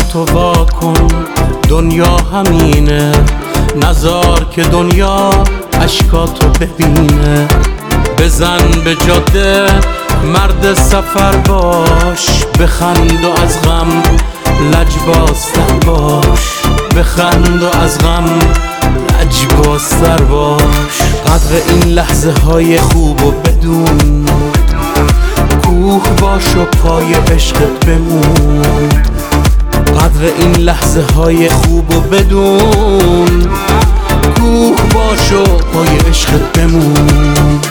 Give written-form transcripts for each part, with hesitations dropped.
اخماتو واکن دنیا همینه، نزار که دنیا اشکاتو ببینه. بزن به جاده مرد سفر باش، بخند و از غم لجبازتر باش، بخند و از غم لجبازتر باش. قدر این لحظه های خوب و بدون، کوه باش و پای عشقت بمون. قدر این لحظه های خوب و بدون، کوه باش و پای عشقت بمون.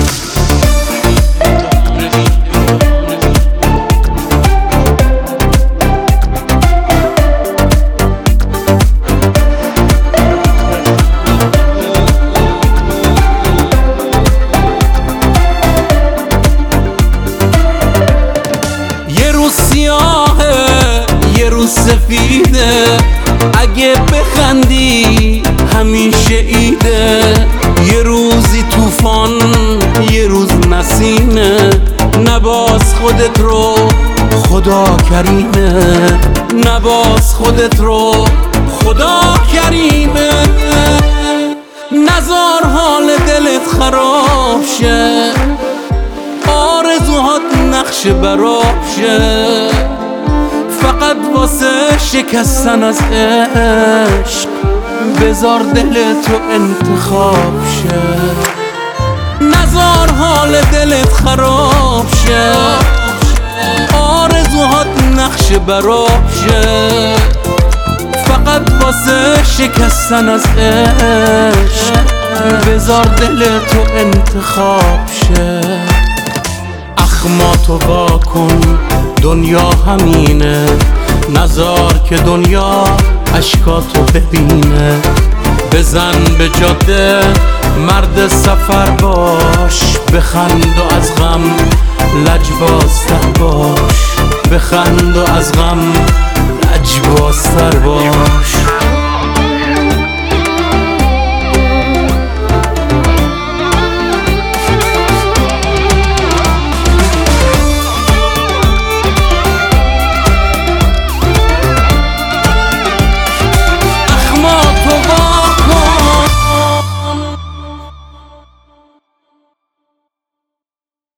سیاهه یه روز سفیده، اگه بخندی همیشه ایده. یه روزی طوفان یه روز نسیمه، نباز خودت رو خدا کریمه، نباز خودت رو خدا کریمه. نزار حال دلت خراب شه، آرزوهات نقش براب شه. فقط واسه شکستن از عشق بذار دلت رو انتخاب شه. نزار حال دلت خراب شه، آرزوهات نقش براب شه. فقط واسه شکستن از عشق بذار دلت رو انتخاب شه. اخماتو واکن دنیا همینه، نزار که دنیا اشکاتو ببینه. بزن به جاده مرد سفر باش، بخند و از غم لجبازتر باش، بخند و از غم لجبازتر باش.